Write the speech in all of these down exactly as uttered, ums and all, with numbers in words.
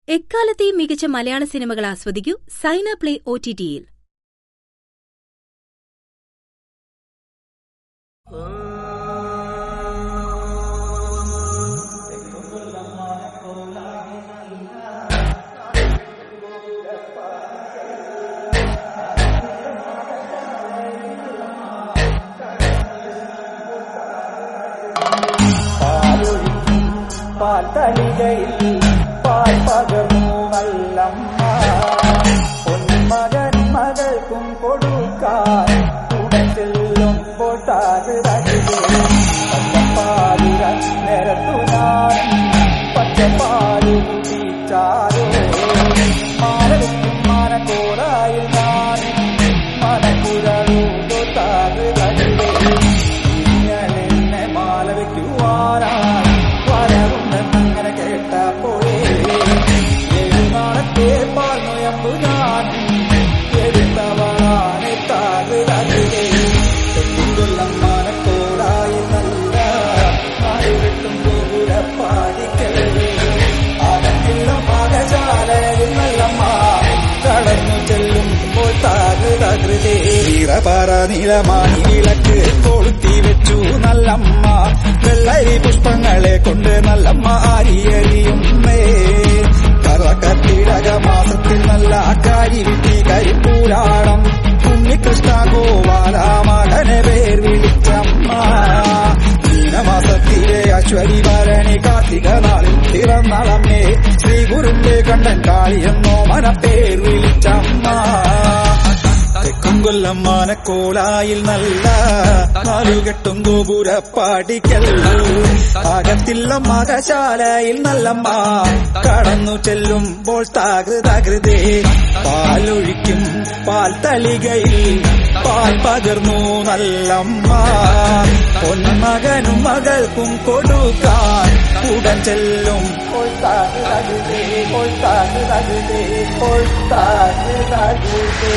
എക്കാലത്തെയും മികച്ച മലയാള സിനിമകൾ ആസ്വദിക്കൂ സൈന പ്ലേ ഒ ടി ടിയിൽ. പാൽത്തളികയിൽ പാൽ പകർന്നു നല്ലമ്മ പൊന്മകൻ മകൾക്കും കൊടുക്കാൻ കൂടെ ചെല്ലുമ്പോൾ പച്ചപ്പാലുര നിരത്തു ഞാൻ പച്ചപ്പാലു കുടിച്ചാലോ മാനവിക്കും മാനക്കോടായിൽ ഞാൻ മനക്കുരൂതോ താറ് തകിലേ ഇങ്ങനെ മാല വയ്ക്കുവാനായി വരവുണ്ടെന്നങ്ങനെ കേട്ടപ്പോഴേ എഴുന്നാളത്തെ പാൽനൊയമ്പു ഞാൻ എടുത്തവളാണ് താറ് തകിലേ കൊല്ലം മാനക്കോടായി നല്ല മഴവിട്ടും ഗോപുരപ്പാടിക്കലേ ആകത്തില്ല പാകശാലയിൽ നല്ലമ്മ കടന്നു ചെല്ലുമ്പോൾ താറ് തകൃതേ നിറപറ നിലമാണി വിളക്ക് കൊളുത്തി വെച്ചു നല്ലമ്മ വെള്ളരി പുഷ്പങ്ങളെ കൊണ്ട് നല്ലമ്മ ആരിയറിയുന്നേ കറക്കത്തിടക മാസത്തിൽ നല്ല കാരി വിട്ടി കരിപ്പൂരാടം ഉണ്ണികൃഷ്ണ ഗോപാല മകനെ പേർ വിളിച്ചമ്മ മീനമാസത്തിലെ അശ്വരി ഭരണി കാർത്തിക നാളിൽ പിറന്നളമ്മേ ശ്രീ ഗുരുന്റെ കണ്ടൻ കാളിയെന്നോ മനപ്പേർ വിളിച്ചമ്മ തെക്കുംകൊല്ലം മാനക്കോലായിൽ നല്ല നാലുകെട്ടും ഗോപുരപ്പാടിക്കല്ലു അകത്തില്ല മകശാലയിൽ നല്ലമ്മ കടന്നു ചെല്ലുമ്പോൾ താകൃതകൃതേ പാലൊഴിക്കും പാൽ തളികയിൽ പാൽ പകർന്നു നല്ലമ്മ പൊന്മകനും മകൾക്കും കൊടുക്കാൻ ഉടൻ ചെല്ലും താകൃതകൃതേ താകൃതകൃതേ താകൃതകൃതേ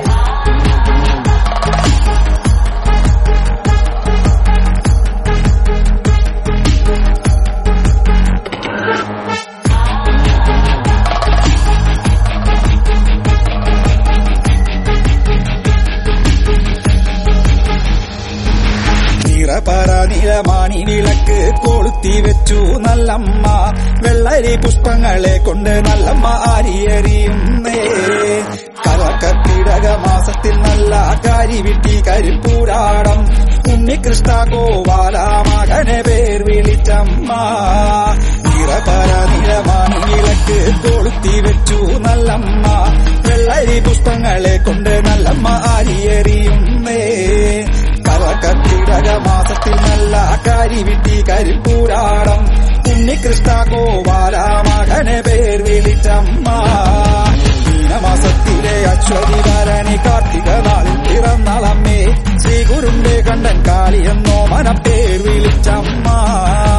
നിറപറ നിലമാണി വിളക്ക് കൊളുത്തി വെച്ചു നല്ലമ്മ വെള്ളരി പുഷ്പങ്ങളെ കൊണ്ട് നല്ലമ്മ ആരിയറിയുന്നേ കറക്കത്തിടക മാസത്തിൽ നല്ല കാരി വിട്ടി കരിപ്പൂരാടം ഉണ്ണികൃഷ്ണ ഗോപാല മകനെ പേർ വിളിച്ചമ്മ നിറപറ നിലമാണി വിളക്ക് കൊളുത്തി വെച്ചു നല്ലമ്മ വെള്ളരി പുഷ്പങ്ങളെ കൊണ്ട് നല്ലമ്മ ആരിയറിയുന്നേ കറക്കത്തിടക മാസത്തിൽ നല്ല കാരി വിട്ടി കരിപ്പൂരാടം ഉണ്ണികൃഷ്ണ ഗോപാല മകനെ പേർ വിളിച്ചമ്മ മീനമാസത്തിലെ അശ്വതി ഭരണി കാർത്തിക നാളിൽ പിറന്നളമ്മേ ശ്രീ ഗുരുന്റെ കണ്ടൻ കാളിയെന്നോ മനപ്പേർ വിളിച്ചമ്മ